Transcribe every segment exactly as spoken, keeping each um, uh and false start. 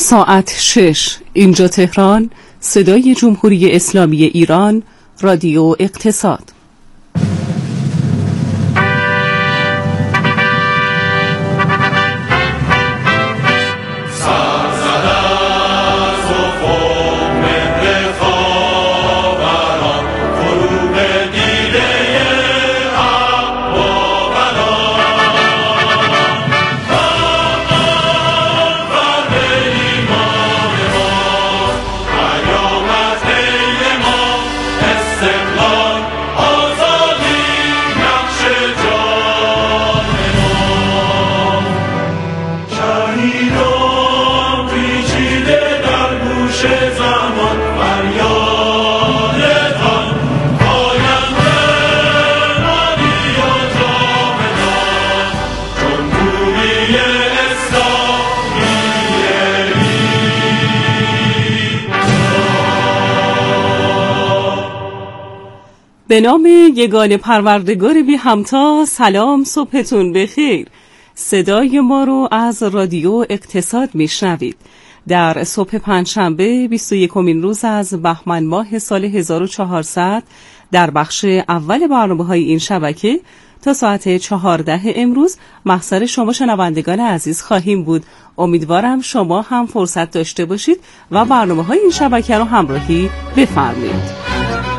ساعت شش، اینجا تهران، صدای جمهوری اسلامی ایران، رادیو اقتصاد. به نام یگانه پروردگار بی همتا. سلام، صبحتون بخیر. صدای ما رو از رادیو اقتصاد میشنوید در صبح پنجشنبه بیست و یکمین روز از بهمن ماه سال هزار و چهارصد در بخش اول برنامه‌های این شبکه تا ساعت چهارده امروز محضر شما شنوندگان عزیز خواهیم بود. امیدوارم شما هم فرصت داشته باشید و برنامه‌های این شبکه رو همراهی بفرمایید.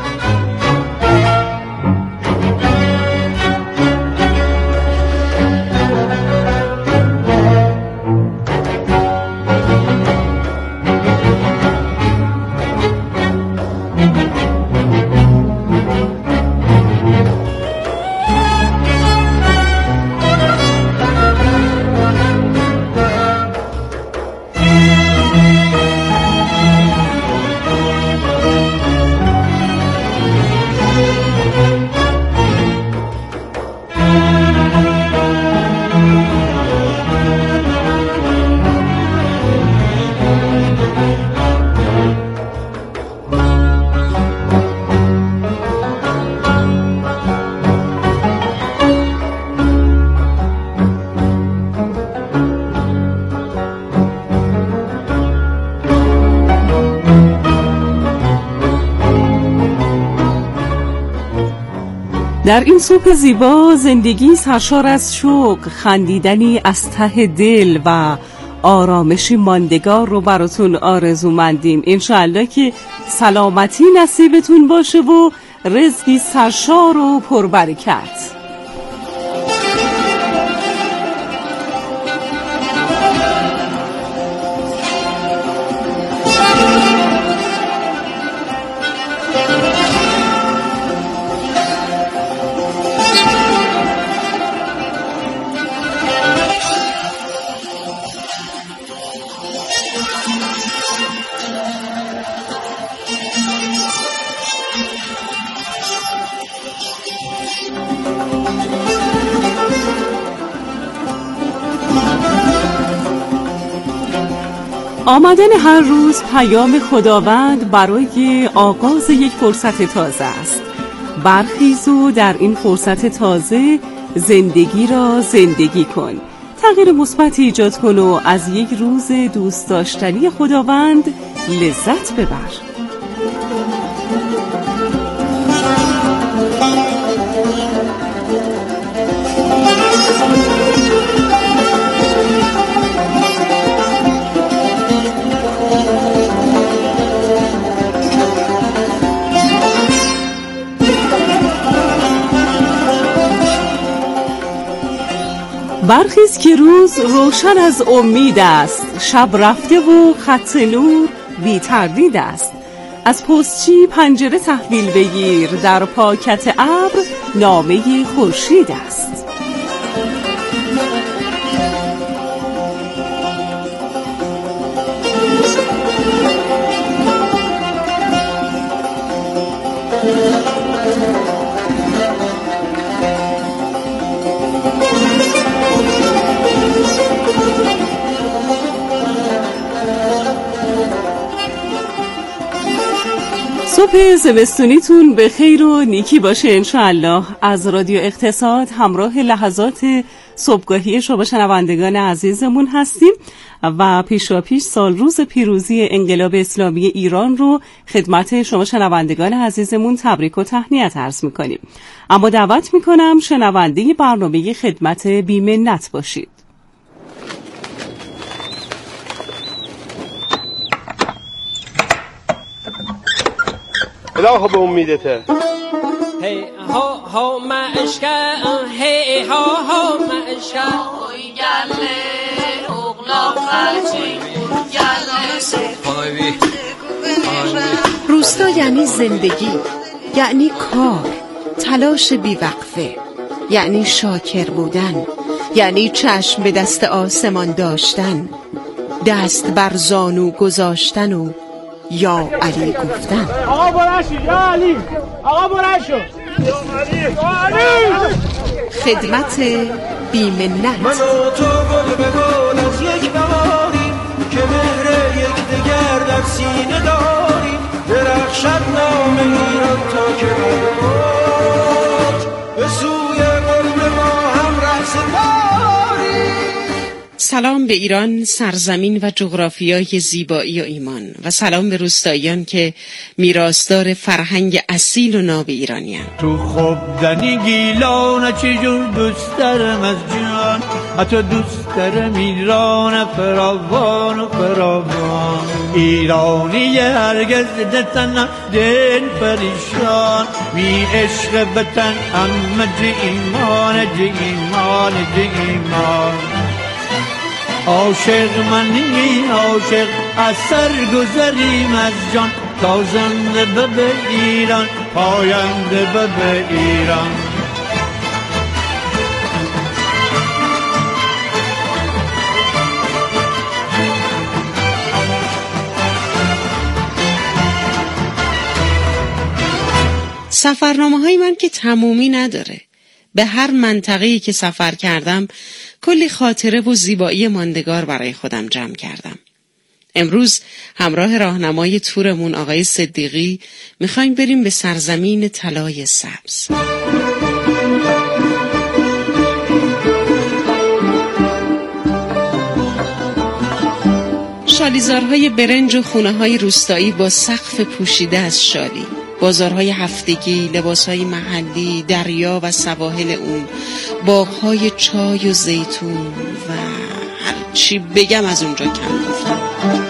در این صبح زیبا زندگی سرشار از شوق، خندیدنی از ته دل و آرامشی ماندگار رو براتون آرزومندیم. انشاءالله که سلامتی نصیبتون باشه و رزقی سرشار و پربرکت. آمدن هر روز پیام خداوند برای آغاز یک فرصت تازه است. برخیز و در این فرصت تازه زندگی را زندگی کن. تغییر مثبتی ایجاد کن و از یک روز دوست داشتنی خداوند لذت ببر. برخیز که روز روشن از امید است، شب رفته و خط نور بی تردید است. از پستچی پنجره تحویل بگیر، در پاکت ابر نامه خورشید است. صبح زمستونیتون به خیر و نیکی باشه انشاءالله. از رادیو اقتصاد همراه لحظات صبحگاهی شما شنوندگان عزیزمون هستیم. و پیشاپیش سال روز پیروزی انقلاب اسلامی ایران رو خدمت شما شنوندگان عزیزمون تبریک و تهنیت عرض میکنیم. اما دعوت میکنم شنونده برنامه خدمت بی‌منت باشید. الهو به امیدته هی ها ها مشکا هی ها ها مشکا گله اغلا خرچی گله سفایی. روستا یعنی زندگی، یعنی کار، تلاش بیوقفه، یعنی شاکر بودن، یعنی چشم به دست آسمان داشتن، دست بر زانو گذاشتن و یا علی گفتن. آقا برشو یا علی، آقا برشو یا علی، یا علی. خدمت بی‌منت. من و تو گل به گل از یک بهاریم که مهر یک دگر در سینه داریم. درخشد نام ایران تا که برد به سوی قرب ما هم رأس داریم. سلام به ایران، سرزمین و جغرافیای زیبایی و ایمان، و سلام به روستاییان که میراثدار فرهنگ اصیل و ناب ایرانیان. تو خودنی گیلان چجور دوست دارم از جان، حتی دوست دارم ایران فراوان و فراوان. ایرانی هرگز دتن دل پریشان، بی عشق بتن اما جه ایمان جه ایمان جه ایمان. عاشق منی عاشق اثر گذریم از جان، تازنده به ایران پاینده به ایران. سفرنامه های من که تمومی نداره. به هر منطقه‌ای که سفر کردم کلی خاطره و زیبایی ماندگار برای خودم جمع کردم. امروز همراه راهنمای تورمون آقای صدیقی میخوایم بریم به سرزمین طلای سبز. شالیزارهای برنج و خونه‌های روستایی با سقف پوشیده از شالی، بازارهای هفتگی، لباسهای محلی، دریا و سواحل اون، باغهای چای و زیتون و هر چی بگم از اونجا کم گفتم.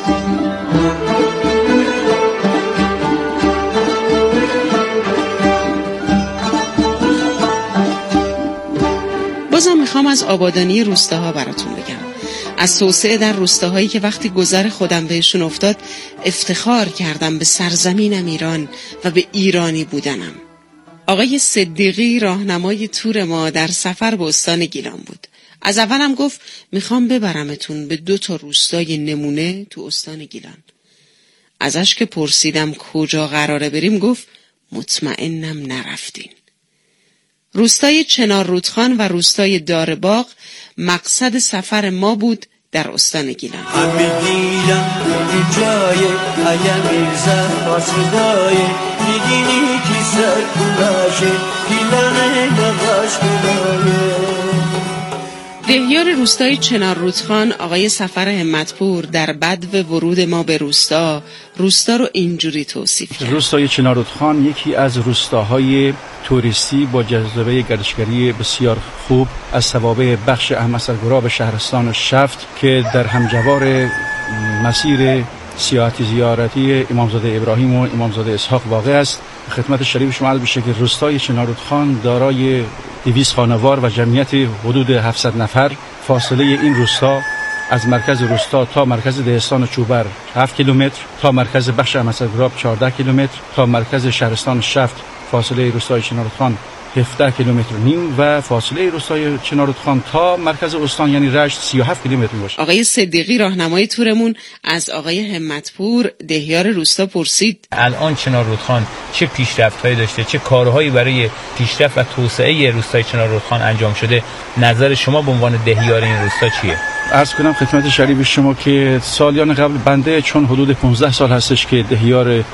بازم میخوام از آبادانی روستاها براتون بگم، از توسعه در روستاهایی که وقتی گذر خودم بهشون افتاد افتخار کردم به سرزمینم ایران و به ایرانی بودنم. آقای صدیقی راهنمای تور ما در سفر به استان گیلان بود. از اولم گفت میخوام ببرمتون به دو تا روستای نمونه تو استان گیلان. ازش که پرسیدم کجا قراره بریم گفت مطمئنم نرفتین. روستای چنار رودخان و روستای دارباغ مقصد سفر ما بود در استان گیلان. همی گیلان بودی جای اگه میرزن پاسدای میگینی کی سر کلاشه گیلانه نقاش کلایه. دهیار روستای چنار رودخان آقای سفر همتپور در بدو ورود ما به روستا روستا رو اینجوری توصیف کرد. روستای چنار رودخان یکی از روستاهای توریستی با جذابه گردشگری بسیار خوب از توابع بخش احمد سرگراب شهرستان شفت که در همجوار مسیر سیاحتی زیارتی امامزاده ابراهیم و امامزاده اسحاق واقع است. خدمت شریف شما عرض بشه که روستای چنار رودخان دارای دویست خانوار و جمعیت حدود هفتصد نفر. فاصله این روستا از مرکز روستا تا مرکز دهستان چوبر هفت کیلومتر، تا مرکز بخش احمد سرگراب چهارده کیلومتر، تا مرکز شهرستان شفت فاصله روستای چنار رودخان هفده کیلومتر و نیم و فاصله روستای چنار رودخان تا مرکز استان یعنی رشت سی و هفت کیلومتر باشه. آقای صدیقی راهنمای تورمون از آقای همتپور دهیار روستا پرسید الان چنار رودخان چه پیشرفت‌هایی داشته، چه کارهایی برای پیشرفت و توسعه روستای چنار رودخان انجام شده؟ نظر شما به عنوان دهیار این روستا چیه؟ عرض کنم خدمت شریف شما که سالیان قبل بنده چون حدود پانزده سال هستش که دهیار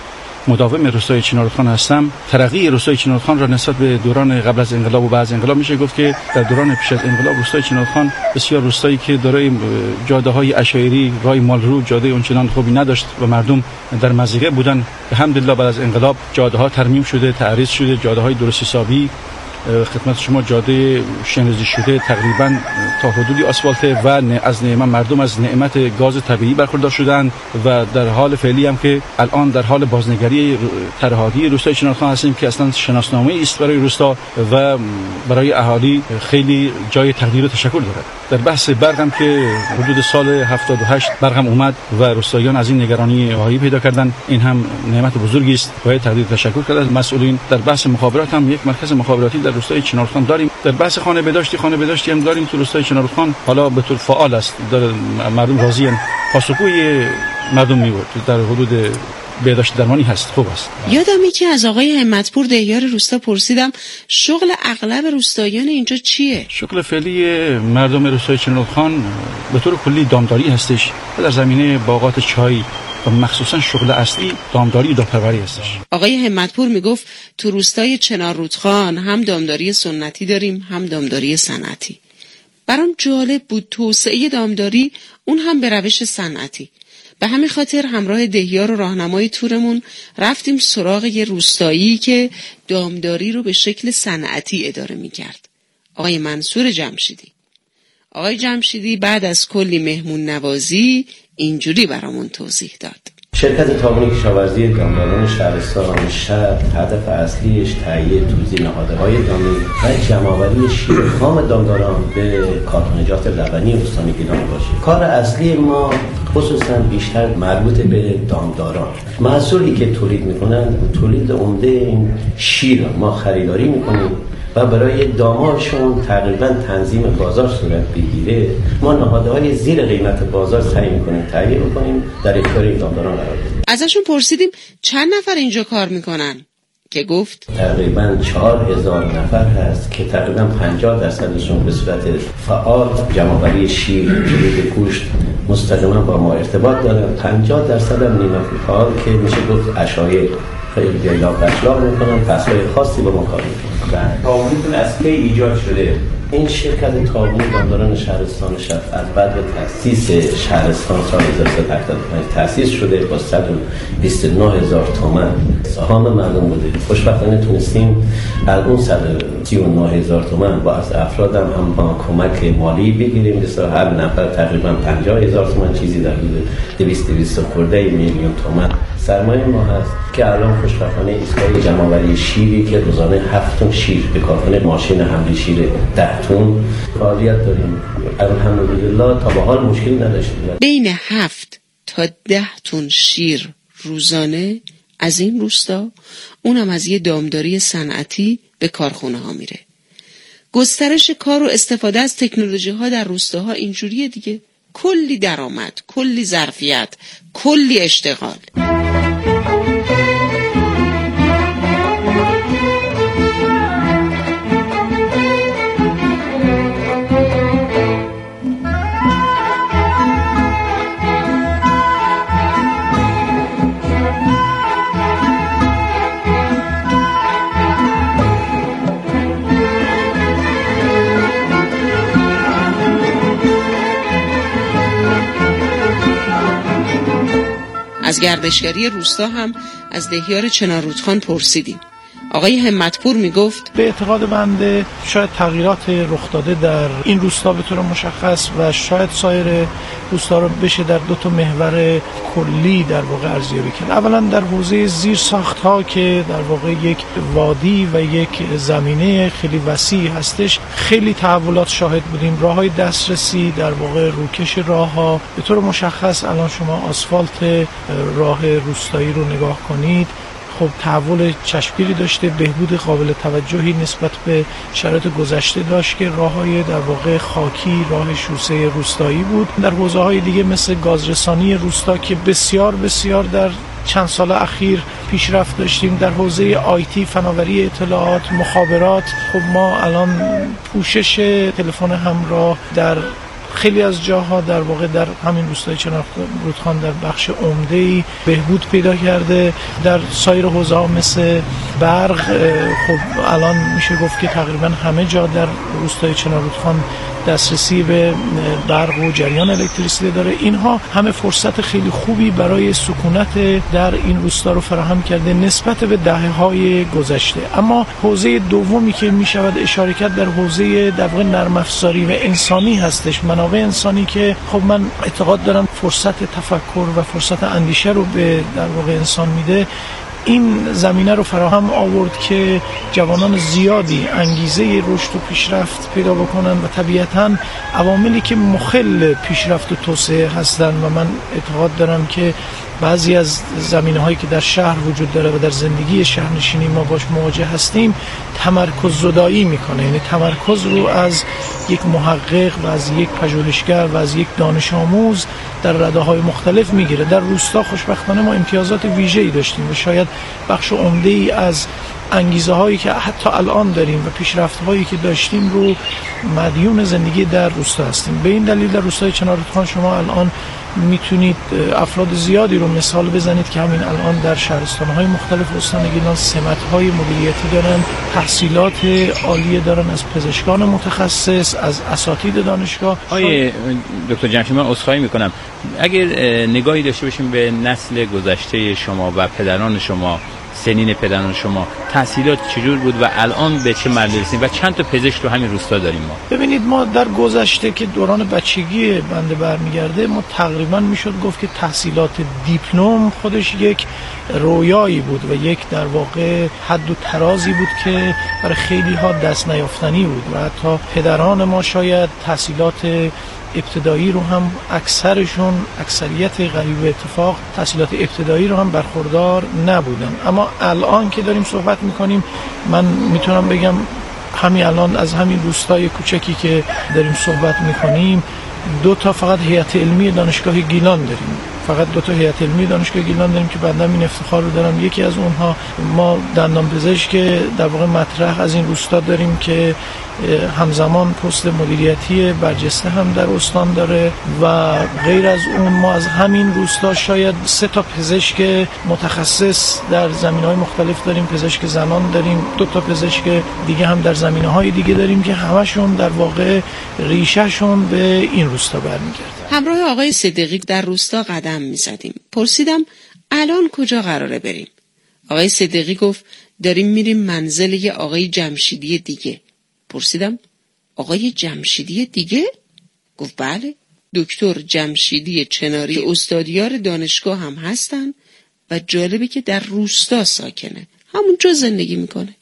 مداوم روستای چناررودخان هستم. ترقی روستای چناررودخان را نسبت به دوران قبل از انقلاب و بعد از انقلاب میشه گفت که در دوران پیش از انقلاب روستای چناررودخان بسیار روستایی که دارای جاده‌های عشایری، راه مالرو، جاده اونچنان خوبی نداشت و مردم در مضیقه بودن. الحمدلله بعد از انقلاب جاده‌ها ترمیم شده، تعریض شده، جاده‌های درست حسابی. خدمت شما جاده شنریزی شده، تقریبا تا حدودی آسفالت و از نعمت مردم از نعمت گاز طبیعی برخوردار شدند و در حال فعلی هم که الان در حال بازنگری طرح‌های روستای چناررودخان هستیم که اصلا شناسنامه است برای روستا و برای اهالی خیلی جای تقدیر و تشکر دارد. در بحث برق هم که حدود سال هفتاد و هشت برق هم اومد و روستاییان از این نگرانی رهایی پیدا کردن، این هم نعمت بزرگی است، باید تقدیر و تشکر کرد از مسئولین. در بحث مخابرات هم یک مرکز مخابراتی در روستای چناررودخان داریم. در بحث خانه بهداشتی خانه بهداشتی هم داریم تو روستای چناررودخان، حالا به طور فعال است، داره مردم راضی ان، پاسخگوی مردم می‌بود، در حدود بهداشت درمانی هست، خوب است. یادم که از آقای همتپور دهیار روستا پرسیدم شغل اغلب روستاییان اینجا چیه؟ شغل فعلی مردم روستای چناررودخان به طور کلی دامداری هستش، در زمینه باغات چای و مخصوصا شغل اصلی دامداری و دامپروری هستش. آقای همتپور میگفت تو روستای چناررودخان هم دامداری سنتی داریم هم دامداری صنعتی. برام جالب بود توسعه دامداری اون هم به روش صنعتی. به همین خاطر همراه دهیار و راهنمای تورمون رفتیم سراغ یه روستایی که دامداری رو به شکل صنعتی اداره میکرد. آقای منصور جمشیدی. آقای جمشیدی بعد از کلی مهمون نوازی اینجوری برامون توضیح داد. شرکت تامین کشاورزی دامداران شهرستان شهر هدف اصلیش تهیه توزیع نهادهای دامی و جمع‌آوری شیر خام دامداران به کارخانجات لبنی استان گیلان باشه. کار اصلی ما خصوصا بیشتر مربوط به دامداران. محصولی که تولید میکنن تولید عمده این شیر ما خریداری میکنیم و برای داماشون تقریبا تنظیم بازار صورت بگیره. ما نهادهای زیر قیمت بازار سعی میکنیم تهیه بکنیم در اختیار این دامداران قرار بدیم. ازشون پرسیدیم چند نفر اینجا کار میکنن که گفت تقریبا چهار هزار نفر هست که تقریبا پنجاه درصدشون به صورت فعال جمع‌آوری شیر تولید گوشت مستقیما با ما ارتباط دارن، پنجاه درصد هم نیمه فعال که میشه گفت عشایر خیلی دیلا بچلاق میکنن، فصلهای خاصی با ما کار میکنن. تعاونتون از کی ایجاد شده؟ این شرکت تعاون دامداران شهرستان شهر از بعد تأسیس شهرستان سال هزار و سیصد و هفتاد و پنج تأسیس شده با صد و بیست و نه هزار تومان سهام مردم بوده. خوشبختانه تونستیم از اون صد و سی و نه هزار تومان با از افرادم هم با کمک مالی بگیریم، مثلا هر نفر تقریبا پنجاه هزار تومان چیزی در حدود دویست دویست خورده میلیون تومان سرمایه ما هست که الان خوشبختانه ایستگاه جمع‌آوری شیری که روزانه هفت تن شیر به کارخانه ماشین حمل شیر ده تن فعالیت داریم. الحمدلله تا به حال مشکلی نداشتیم. بین هفت تا ده تن شیر روزانه از این روستا، اونم از یه دامداری صنعتی به کارخونه ها میره. گسترش کار و استفاده از تکنولوژی ها در روستاها اینجوریه دیگه، کلی درآمد، کلی ظرفیت، کلی اشتغال. از گردشگری روستا هم از دهیار چناررودخان پرسیدیم. آقای همتپور میگفت به اعتقاد بنده شاید تغییرات رخ داده در این روستا به طور مشخص و شاید سایر روستا رو بشه در دو تا محور کلی در واقع ارزیابی کرد. اولا در حوزه زیر ساخت‌ها که در واقع یک وادی و یک زمینه خیلی وسیع هستش، خیلی تحولات شاهد بودیم. راه‌های دسترسی، در واقع روکش راه‌ها، به طور مشخص الان شما آسفالت راه روستایی رو نگاه کنید، خب تحول چشمگیری داشته، بهبود قابل توجهی نسبت به شرایط گذشته داشت که راه‌های در واقع خاکی، راه شوسه روستایی بود. در حوزه‌های دیگه مثل گازرسانی روستا که بسیار بسیار در چند سال اخیر پیشرفت داشتیم. در حوزه آیتی، فناوری اطلاعات، مخابرات، خب ما الان پوشش تلفن همراه در خیلی از جاها در واقع در همین روستای چنار رودخان در بخش عمده‌ای بهبود پیدا کرده. در سایر حوزه‌ها مثل برق، خب الان میشه گفت که تقریبا همه جا در روستای چنار رودخان دسترسی به برق و جریان الکتریسیته داره. اینها همه فرصت خیلی خوبی برای سکونت در این روستا رو فراهم کرده نسبت به دهه‌های گذشته. اما حوزه دومی که میشود اشاره کرد در حوزه در واقع نرم افزاری و انسانی هستش، منابع انسانی که خب من اعتقاد دارم فرصت تفکر و فرصت اندیشه رو به در واقع انسان میده. این زمینه رو فراهم آورد که جوانان زیادی انگیزه رشد و پیشرفت پیدا بکنن و طبیعتاً عواملی که مخل پیشرفت و توسعه هستن و من اعتقاد دارم که بعضی از زمینه‌هایی که در شهر وجود داره و در زندگی شهرنشینی ما باش مواجه هستیم تمرکز زدایی میکنه، یعنی تمرکز رو از یک محقق و از یک پژوهشگر و از یک دانش آموز در رده‌های مختلف میگیره. در روستا خوشبختانه ما امتیازات ویژه‌ای داشتیم و شاید بخش عمده‌ای از انگیزه هایی که حتی الان داریم و پیشرفت هایی که داشتیم رو مدیون زندگی در روستا هستیم. به این دلیل در روستای چنار رودخان شما الان میتونید افراد زیادی رو مثال بزنید که همین الان در شهرستان‌های مختلف استان گیلان سمت‌های مدیریتی دارن، تحصیلات عالی دارن از پزشکان متخصص، از اساتید دانشگاه. آقای دکتر جمشید من عذرخواهی میکنم، اگر نگاهی داشته باشیم به نسل گذشته شما و پدران شما، سنین پدران شما، تحصیلات چجور بود و الان به چه مرحله رسیدیم و چند تا پزشک تو همین روستا داریم ما؟ ببینید ما در گذشته که دوران بچگی بنده برمیگرده ما تقریبا میشد گفت که تحصیلات دیپلم خودش یک رویایی بود و یک در واقع حد و ترازی بود که برای خیلی ها دست نیافتنی بود و حتی پدران ما شاید تحصیلات ابتدایی رو هم اکثرشون، اکثریت غریب اتفاق تحصیلات ابتدایی رو هم برخوردار نبودن. اما الان که داریم صحبت میکنیم من میتونم بگم همین الان از همین روستای کوچکی که داریم صحبت میکنیم دو تا فقط هیئت علمی دانشگاه گیلان داریم، فقط دو تا هیئت علمی دانشگاه گیلان داریم که بعداً این افتخار رو دارم. یکی از اونها ما دندان پزشک در واقع مطرح از این روستا داریم که همزمان پست مدیریتی برجسته هم در استان داره و غیر از اون ما از همین روستا شاید سه تا پزشک متخصص در زمینه‌های مختلف داریم، پزشک زنان داریم، دو تا پزشک دیگه هم در زمینه‌های دیگه داریم که همشون در واقع ریشه‌شون به این روستا برمیگرده. همراه آقای صدیقی در روستا قدم می‌زدیم. پرسیدم الان کجا قراره بریم؟ آقای صدیقی گفت داریم میریم منزل یه آقای جمشیدی دیگه. پرسیدم آقای جمشیدی دیگه؟ گفت بله، دکتر جمشیدی چناری که استادیار دانشگاه هم هستن و جالبه که در روستا ساکنه، همونجا زندگی میکنه.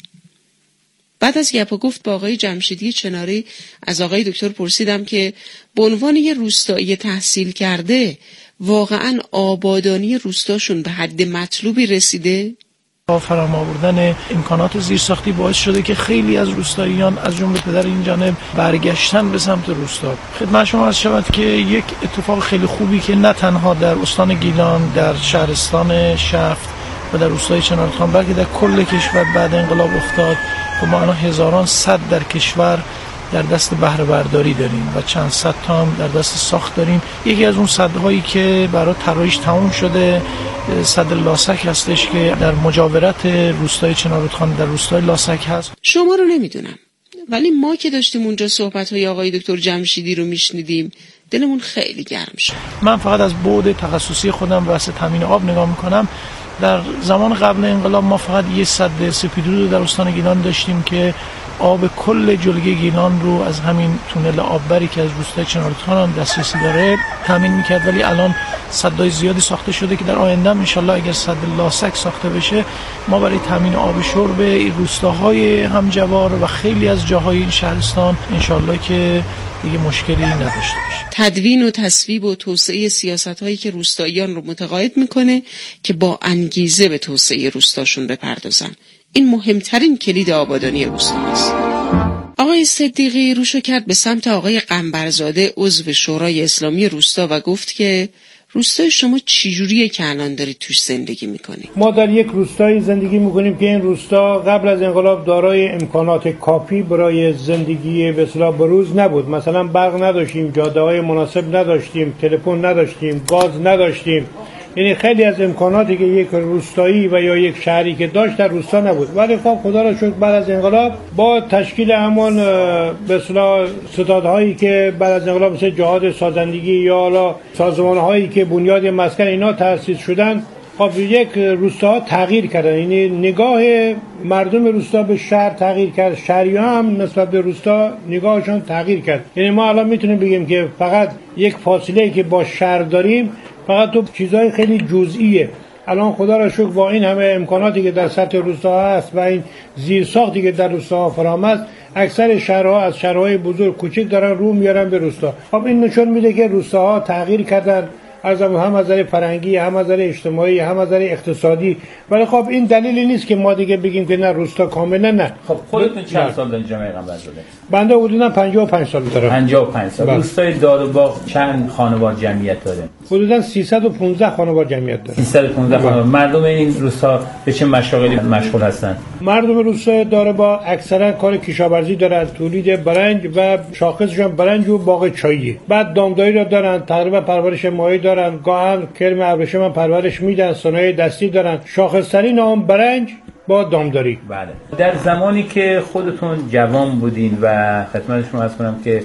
بعد از گپ و گفت با آقای جمشیدی چناری از آقای دکتر پرسیدم که به عنوان یه روستایی تحصیل کرده واقعاً آبادانی روستاشون به حد مطلوبی رسیده؟ با فراهم آوردن امکانات زیرساختی باعث شده که خیلی از روستاییان از جمله پدر این جانب برگشتن به سمت روستا. خدمت شما عرض شود که یک اتفاق خیلی خوبی که نه تنها در استان گیلان، در شهرستان شفت و در روستای چنار رودخان بلکه در کل کشور بعد انقلاب افتاد و ما الان هزاران صد در کشور در دست بهره برداری داریم و چند صد تا هم در دست ساخت داریم. یکی از اون صدهایی که برای طراحیش تموم شده صد لاسک هستش که در مجاورت روستای چنار رودخان در روستای لاسک هست. شما رو نمیدونم ولی ما که داشتیم اونجا صحبت‌های آقای دکتر جمشیدی رو میشنیدیم دلمون خیلی گرم شد. من فقط از بعد تخصصی خودم بحث تامین آب نگاه میکنم. در زمان قبل انقلاب ما فقط یه سد سپیدرود در استان گیلان داشتیم که آب کل جلگه گیلان رو از همین تونل آببری که از روستای چنار رودخان دسترسی داره تامین میکرد، ولی الان سدهای زیادی ساخته شده که در آینده ان شاءالله اگر سد لاسک ساخته بشه ما برای تامین آب شرب این روستاهای همجوار و خیلی از جاهای این شهرستان ان شاءالله که دیگه مشکلی نداشته باشه. تدوین و تصویب و توسعه سیاست‌هایی که روستاییان رو متقاعد میکنه که با انگیزه به توسعه روستاشون بپردازن. این مهمترین کلید آبادانی روستا است. آقای صدیقی روشو کرد به سمت آقای قنبرزاده عضو شورای اسلامی روستا و گفت که روستای شما چجوریه که الان دارید توش زندگی میکنید؟ ما در یک روستایی زندگی میکنیم که این روستا قبل از انقلاب دارای امکانات کافی برای زندگی به اصطلاح بروز نبود. مثلا برق نداشتیم، جاده های مناسب نداشتیم، تلفن نداشتیم، گاز نداشتیم. یعنی خیلی از امکاناتی که یک روستایی و یا یک شهری که داشت در روستا نبود. ولی خب خدا را شکر بعد از انقلاب با تشکیل همان به اصطلاح ستادهایی که بعد از انقلاب مثل جهاد سازندگی یا حالا سازمان‌هایی که بنیاد مسکن اینا تأسیس شدن، خب یک روستا تغییر کردن. یعنی نگاه مردم روستا به شهر تغییر کرد، شهری‌ها هم نسبت به روستا نگاهشون تغییر کرد. یعنی ما الان میتونیم بگیم که فقط یک فاصله که با شهر داریم فقط تو چیزهای خیلی جزئیه. الان خدا را شکر با این همه امکاناتی که در سطح روستا هست و این زیرساختی که در روستا فراهم است، اکثر شهرها از شهرهای بزرگ کوچک دارن رو میارن به روستا. خب این نشون میده که روستاها تغییر کردن، از هم از نظر فرهنگی، هم از نظر اجتماعی، هم از نظر اقتصادی. ولی خب این دلیلی نیست که ما دیگه بگیم که نه روستا کاملا نه. خب خودتون چند سال در جامعه قنبرزاده؟ بنده حدودا پنجاه و پنج سال دارم. پنجاه و پنج سال. روستای داروباغ چند خانوار جمعیت داره؟ حدودا سیصد و پانزده خانوار جمعیت داره. سیصد و پانزده خانوار. مردم این روستا به چه مشاغلی مشغول هستند؟ مردم روستای داروباغ اکثرا کار کشاورزی دارن، تولید برنج و شاخصشون برنج و باغ چایی. بعد دامداری را دارن، تقریبا پرورش ماهی دارن، گاهن کرم ابریشم هم پرورش میدن، صنایع دستی دارن. شاخص‌ترین اون برنج با دامداری. بله. در زمانی که خودتون جوان بودین و خدمت شما عرض کنم که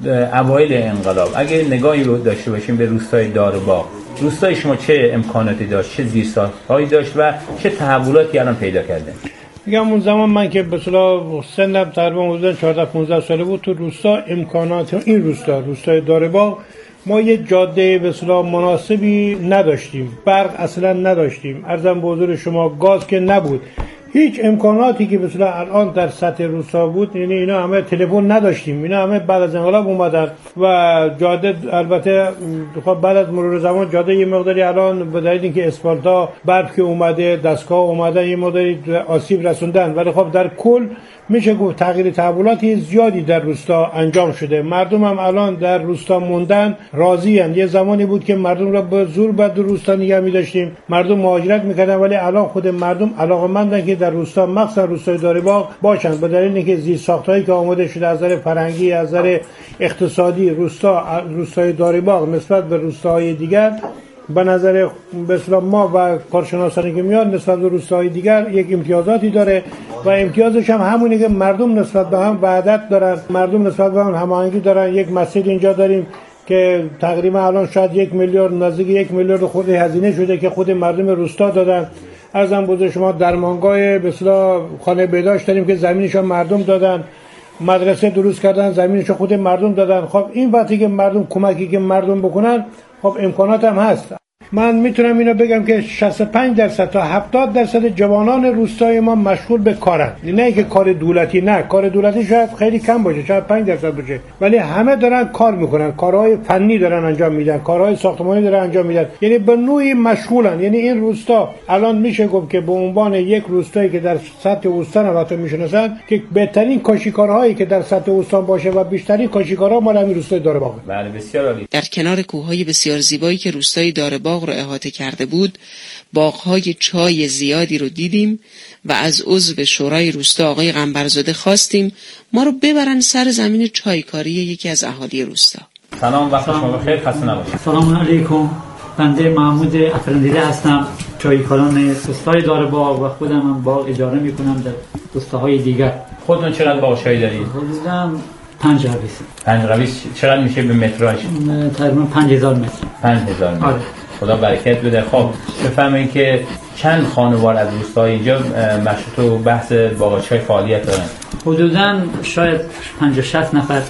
اوایل انقلاب، اگه نگاهی رو داشته باشیم به روستای داروباغ، روستای شما چه امکاناتی داشت، چه زیرساخت‌هایی داشت و چه تحولاتی الان پیدا کرده؟ میگم اون زمان من که به اصطلاح سنم تقریبا حدود چهارده پانزده ساله بود، تو روستا امکانات این روستا روستای داروباغ ما یه جاده به اصطلاح مناسبی نداشتیم، برق اصلا نداشتیم، عرضم به حضور شما گاز که نبود، هیچ امکاناتی که به اصطلاح الان در سطح روستا بود. یعنی اینا همه تلفن نداشتیم، اینا همه بعد از انقلاب اومدن و جاده البته خب بعد از مرور زمان جاده یه مقداری الان به دلیل اینکه اسفالتا برف که اومده، دستگاه اومدن، یه مقداری آسیب رسوندن، ولی خب در کل میشه گفت تغییر تحولاتی زیادی در روستا انجام شده. مردم هم الان در روستا موندن راضی اند. یه زمانی بود که مردم را به زور بعد در روستا نگه می‌داشتیم، مردم مهاجرت می‌کردن، ولی الان خود مردم علاقه‌مندن که در روستا مخصوصا روستای داروباغ باشن، به دلیل اینکه زیرساخت‌هایی که آماده شده از نظر فرهنگی، از نظر اقتصادی، روستا روستای داروباغ نسبت به روستاهای دیگر به نظر به اصطلاح ما و کارشناسانی که میاد نسبت به روستاهای دیگر یک امتیازاتی داره و امتیازش هم همونه که مردم نسبت به هم وحدت دارن، مردم نسبت به هم هماهنگی دارن. یک مسجد اینجا داریم که تقریبا الان شاید یک میلیارد نزدیک یک میلیارد خود هزینه شده که خود مردم روستا دادن. ارزم بزرگ شما درمانگاه به اصطلاح خانه بهداشت داریم که زمینش مردم دادن، مدرسه درست کردن زمینش خود مردم دادن. خب این وقتی که مردم کمکی که مردم بکنن، خب امکانات هم هست. من میتونم اینو بگم که شصت و پنج درصد تا هفتاد درصد جوانان روستای ما مشغول به کارن. نه که کار دولتی، نه کار دولتی شاید خیلی کم باشه، شاید پنج درصد باشه، ولی همه دارن کار میکنن، کارهای فنی دارن انجام میدن، کارهای ساختمانی دارن انجام میدن، یعنی به نوعی مشغولن. یعنی این روستا الان میشه گفت که به عنوان یک روستایی که در سطح استان البته میشناسن که بهترین کاشیکارهایی که در سطح استان باشه و بیشترین کاشیکارها مال همین روستای داروباغ. بله بسیار عالی. در کنار کوههای بسیار زیبایی که روستای داروباغ رو احاطه کرده بود، باغ‌های چای زیادی رو دیدیم و از عضو شورای روستا آقای قنبرزاده خواستیم ما رو ببرن سر زمین چایکاری یکی از اهالی روستا. سلام، وقت شما بخیر، خسته نباشید. سلام علیکم، بنده محمود افرندیده هستم، چایکاران روستای داروباغ و خودم هم باغ اجاره میکنم در روستاهای دیگر. خودتون چقدر باغ چای دارید؟ خودم پنج رویس. پنج رویس چقدر میشه به متراژ؟ تقریبا پنج هزار متر. پنج هزار متر. آره. خدا برکت بده. خب بفهمین که چند خانوار از روستای اینجا مشروط و بحث باغ چای فعالیت دارن؟ حدوداً شاید پنجاه شصت نفر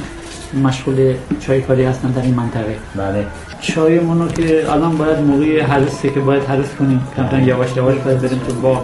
مشغول چایکاری هستن در این منطقه. بله. چایمونو که الان باید موقع حرسه که باید حرس کنیم، کمتر یواش یواش باید بریم تو باغ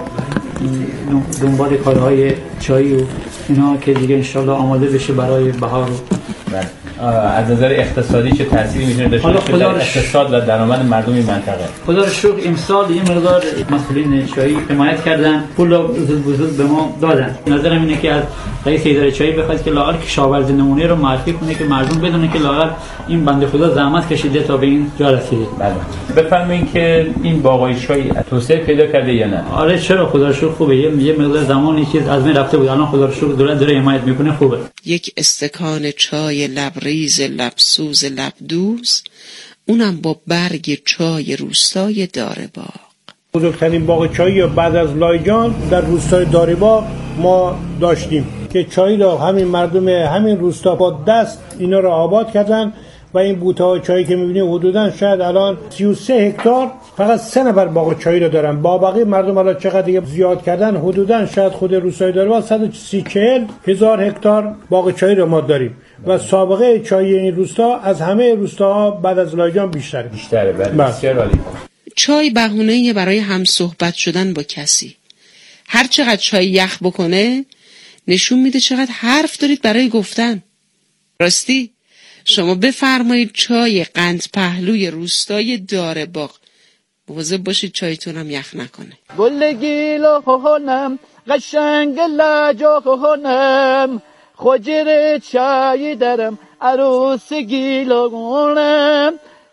دنبال کارهای چایی و اینا که دیگه انشالله آماده بشه برای بهار. بله. از نظر اقتصادی چه تأثیری میتونه داشته باشه در اقتصاد و درآمد مردم این منطقه؟ خدا رو شکر امسال این مقدار مسئولین چایی حمایت کردن، پول رو زود به زود به ما دادن. نظرم اینه که از رئیس اداره چای بخواد که لااقل کشاورز نمونه رو معرفی کنه که مردم بدونه که لااقل این بنده خدا زحمت کشیده تا به این جا رسیده. بله. بفرمایید که این باغای چای توسعه پیدا کرده یا نه؟ آره چرا، خدا رو شکر خوبه. یه یه مقدار زمانی که از من رفته بود، الان خدا رو شکر دولت داره حمایت میکنه، خوبه. یک استکان چای لبریز لبسوز لبدوز، اونم با برگ چای روستای دارباغ. بزرگترین باغ چایی بعد از لایجان در روستای دارباغ ما داشتیم که چایی را همین مردم همین روستا با دست اینا را آباد کردن و این بوته‌های چایی که می‌بینید حدوداً شاید الان سی و سه هکتار فقط سه نفر باغ چایی را دارن. با بقیه مردم الان چقدر دیگه زیاد کردن، حدوداً شاید خود روستای دارباغ صد و سی چهل هزار هکتار باغ چایی را ما داریم و سابقه چایی این روستا از همه روستاها بعد از لایجان بیشتره. بیشتره. بسیار عالی. چای بهونه‌ای برای هم صحبت شدن با کسی. هر چقدر چای یخ بکنه نشون میده چقدر حرف دارید برای گفتن. راستی شما بفرمایید چای قند پهلوی روستای دارباغ، مواظب باشید چایتونم یخ نکنه. گل گیلا هنم قشنگ لاجا هنم خجر چای درم عروس گیلا هنم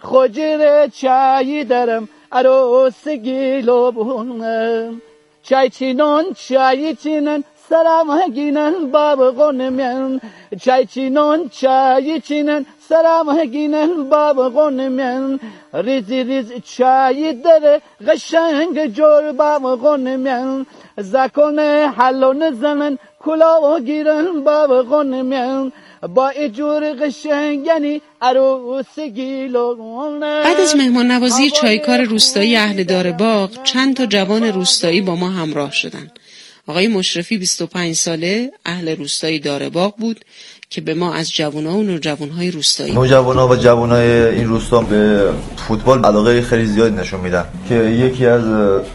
خجر چای درم عروس گیلا هنم چای چینان چای چینن سلام گینن باب قنمین چای چینان چای چینن سلام گینن باب قنمین ریزی ریز چای داره قشنگ جور باب قنمین زکن حلون زنن کلا گیرن باب قنمین با اجور قشنگنی عروس گیلو. بعد از مهمان نوازی چایکار روستایی اهل دارباغ چند تا جوان روستایی با ما همراه شدن. آقای مشرفی بیست و پنج ساله اهل روستای دارباغ بود که به ما از جوان‌ها و نوجوان‌های روستایی نوجوان‌ها و جوان‌های این روستا به فوتبال علاقه خیلی زیادی نشون میدن که یکی از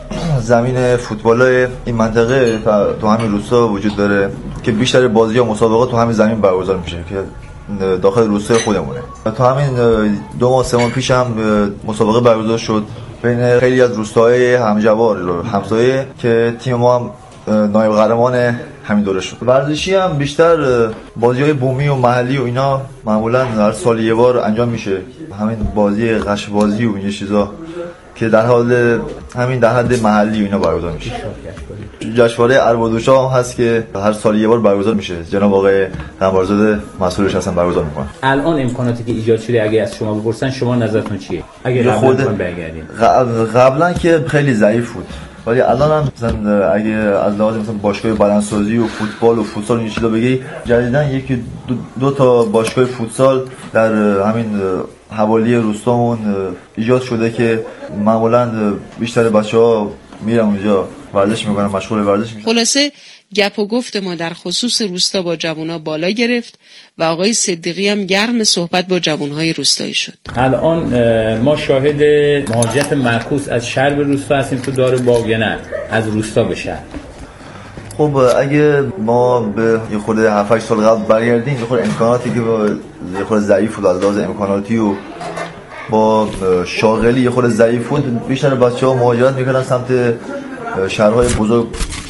زمین فوتبال این منطقه تو همین روستا وجود داره که بیشتر بازی‌ها و مسابقات تو همین زمین برگزار میشه که داخل روستای خودمونه. تو همین دو ماه سه ماه پیش هم مسابقه برگزار شد بین خیلی از روستاهای همجوار همسایه که تیم ما هم نایب قهرمان همین دوره شد. ورزشی هم بیشتر بازی‌های بومی و محلی و اینا معمولا هر سال یه بار انجام میشه، همین بازی قش بازی و این چیزا که در حال همین در حد محلی و اینا برگزار میشه. جشنواره اربادوشا هم هست که هر سال یه بار برگزار میشه، جناب آقای قنبارزاده مسئولش هستن برگزار میکنن. الان امکاناتی که ایجاد شده اگه از شما بپرسن شما نظرتون چیه؟ اگه قبلا برگردین. قبلا که خیلی ضعیف بود ولی الان هم مثلا اگه از لحاظ مثلا باشگاه بدنسازی و فوتبال و فوتسال این چیزا بگی، جدیداً یکی دو, دو تا باشگاه فوتسال در همین حوالی روستامون ایجاد شده که معمولاً بیشتر بچه‌ها میرن اونجا ورزش میکنن، مشغول ورزش میشن. خلاصه گپ و گفت ما در خصوص روستا با جوونا بالا گرفت و آقای صدیقی هم گرم صحبت با جوانهای روستایی شد. الان ما شاهد مهاجرت معکوس از شهر به روستا هستیم تو دارباغ یا نه از روستا به شهر؟ خب اگه ما به یه خورده هفت هشت سال قبل برگردیم، یه خورده امکاناتی که یه خورده ضعیف بود از لحاظ امکاناتی و با شاغلی یه خورده ضعیف بود، بیشتر بچه‌ها مهاجرت می‌کردن سمت شهرهای بزرگ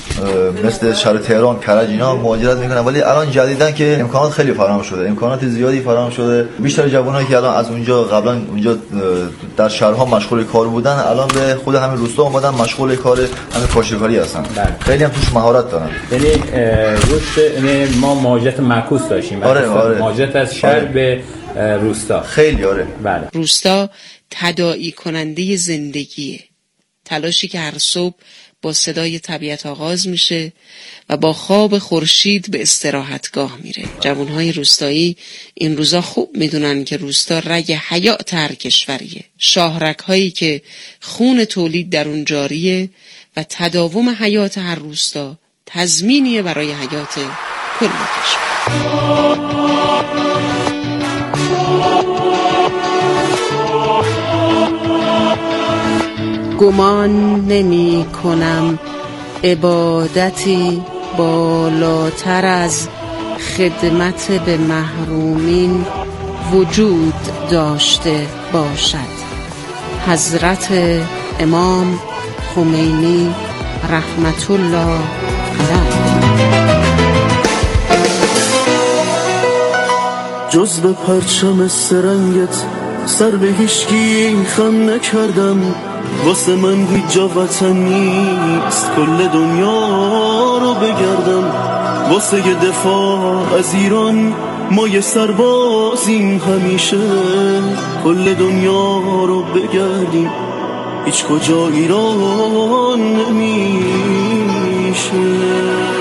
مثل شهر تهران، کرج اینا مهاجرت میکنن. ولی الان جدیدن که امکانات خیلی فراهم شده، امکانات زیادی فراهم شده. بیشتر جوانایی که الان از اونجا قبلا اونجا در شهرها مشغول کار بودن الان به خود همین روستا اومدن مشغول کار همین کاشیکاری هستن. خیلی هم توش مهارت دارن. یعنی روست یعنی ما مهاجرت معکوس داشتیم. آره آره. مهاجرت از شهر آره. به روستا. خیلی آره. بله. روستا تداعی کننده زندگیه. تلاشی که هر صبح با صدای طبیعت آغاز میشه و با خواب خورشید به استراحتگاه میره. جوانهای روستایی این روزا خوب میدونن که روستا رگ حیات هر کشوریه، شاهرگ هایی که خون تولید در اون جاریه و تداوم حیات هر روستا تضمینیه برای حیات کل کشور. گمان نمی کنم عبادتی بالاتر از خدمت به محرومین وجود داشته باشد. حضرت امام خمینی رحمت الله علیه. جز به پرچم سرنگت سر به هیچکی خم نکردم. واسه من هیچ جا وطن نیست، کل دنیا رو بگردم. واسه یه دفاع از ایران ما یه سربازیم، همیشه کل دنیا رو بگردیم، هیچ کجا ایران نمیشه.